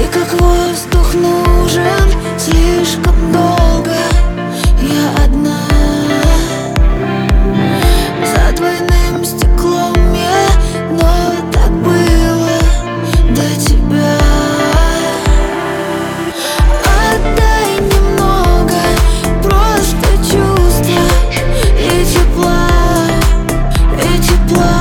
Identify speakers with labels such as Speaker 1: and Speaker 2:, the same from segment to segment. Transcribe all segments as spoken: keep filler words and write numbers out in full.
Speaker 1: Ты как воздух нужен слишком долго. Я одна за двойным стеклом я, но так было до тебя. Отдай немного просто чувства и тепла, и тепла.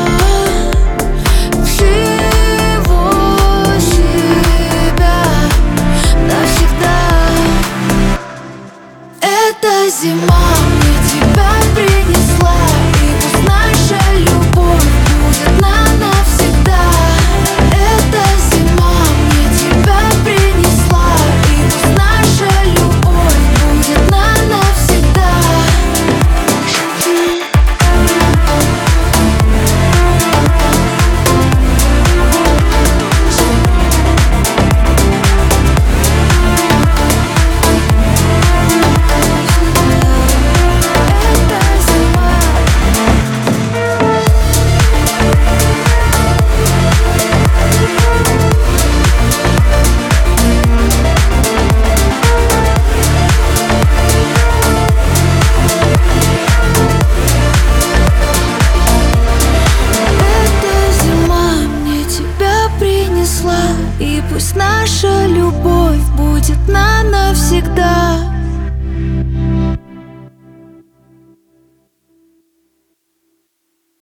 Speaker 1: Эта зима мне тебя принесла, и пусть наша любовь будет на навсегда. Эта зима мне тебя принесла, и пусть наша любовь будет на навсегда. И пусть наша любовь будет